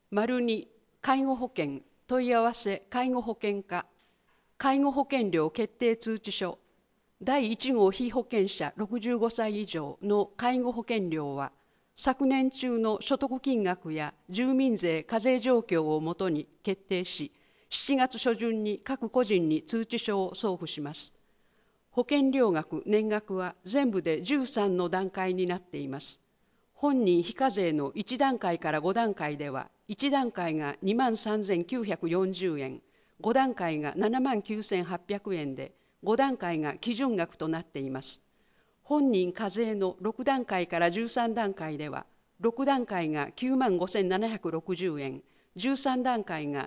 2、介護保険問い合わせ介護保険課介護保険料決定通知書第1号被保険者65歳以上の介護保険料は昨年中の所得金額や住民税課税状況をもとに決定し、7月初旬に各個人に通知書を送付します。保険料額、年額は全部で13の段階になっています。本人非課税の1段階から5段階では、1段階が23,940円、5段階が79,800円で、5段階が基準額となっています。本人課税の6段階から13段階では、6段階が95,760円、13段階が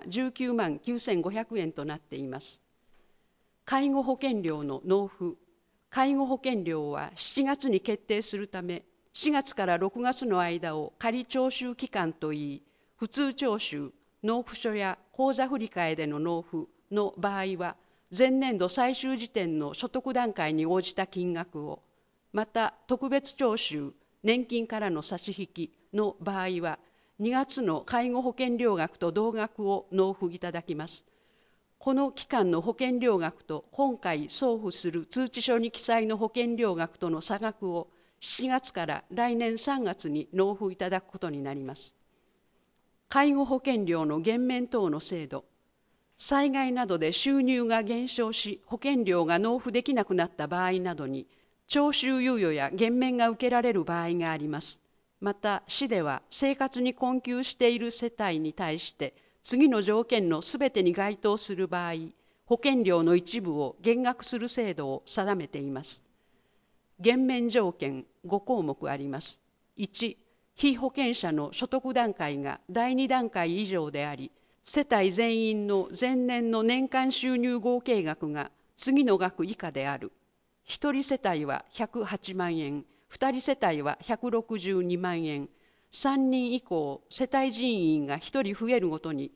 199,500円となっています。介護保険料の納付。介護保険料は7月に決定するため、4月から6月の間を仮徴収期間といい、普通徴収、納付書や口座振替での納付の場合は、前年度最終時点の所得段階に応じた金額を、また特別徴収、年金からの差し引きの場合は、2月の介護保険料額と同額を納付いただきます。この期間の保険料額と今回送付する通知書に記載の保険料額との差額を7月から来年3月に納付いただくことになります。介護保険料の減免等の制度。災害などで収入が減少し保険料が納付できなくなった場合などに徴収猶予や減免が受けられる場合があります。また市では生活に困窮している世帯に対して次の条件のすべてに該当する場合、保険料の一部を減額する制度を定めています。減免条件5項目あります。1、被保険者の所得段階が第2段階以上であり、世帯全員の前年の年間収入合計額が次の額以下である。1人世帯は108万円、2人世帯は162万円、3人以降世帯人員が1人増えるごとに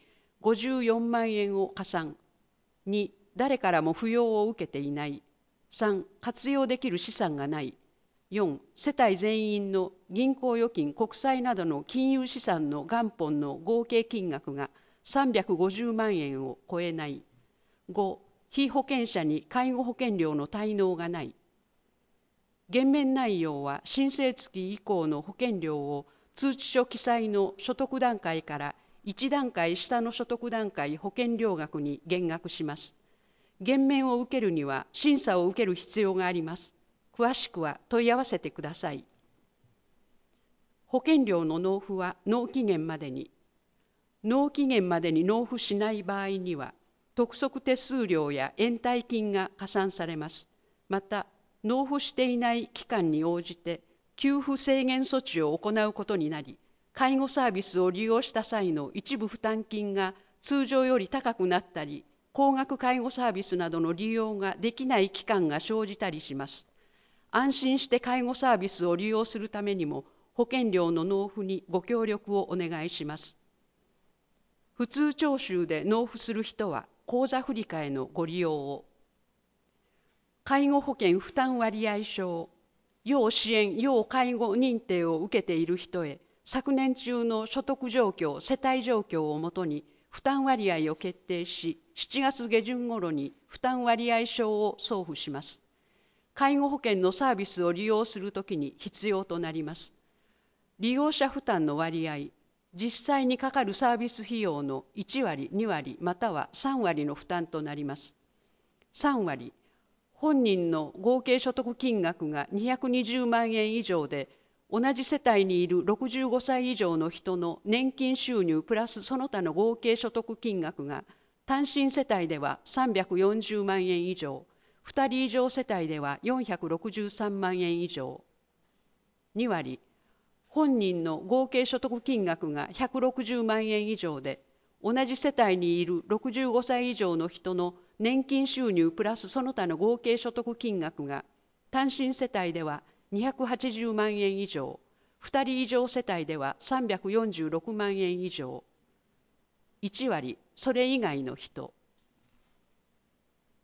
54万円を加算。2、誰からも扶養を受けていない。3、活用できる資産がない。4、世帯全員の銀行預金、国債などの金融資産の元本の合計金額が350万円を超えない。5、被保険者に介護保険料の滞納がない。減免内容は申請月以降の保険料を通知書記載の所得段階から1段階下の所得段階保険料額に減額します。減免を受けるには審査を受ける必要があります。詳しくは問い合わせてください。保険料の納付は納期限までに。納期限までに納付しない場合には、督促手数料や延滞金が加算されます。また、納付していない期間に応じて、給付制限措置を行うことになり、介護サービスを利用した際の一部負担金が通常より高くなったり、高額介護サービスなどの利用ができない期間が生じたりします。安心して介護サービスを利用するためにも、保険料の納付にご協力をお願いします。普通徴収で納付する人は、口座振替のご利用を。介護保険負担割合証、要支援・要介護認定を受けている人へ、昨年中の所得状況・世帯状況をもとに、負担割合を決定し、7月下旬頃に負担割合証を送付します。介護保険のサービスを利用するときに必要となります。利用者負担の割合、実際にかかるサービス費用の1割、2割、または3割の負担となります。3割、本人の合計所得金額が220万円以上で、同じ世帯にいる65歳以上の人の年金収入プラスその他の合計所得金額が、単身世帯では340万円以上、2人以上世帯では463万円以上。2割、本人の合計所得金額が160万円以上で、同じ世帯にいる65歳以上の人の年金収入プラスその他の合計所得金額が、単身世帯では280万円以上、2人以上世帯では346万円以上。1割、それ以外の人。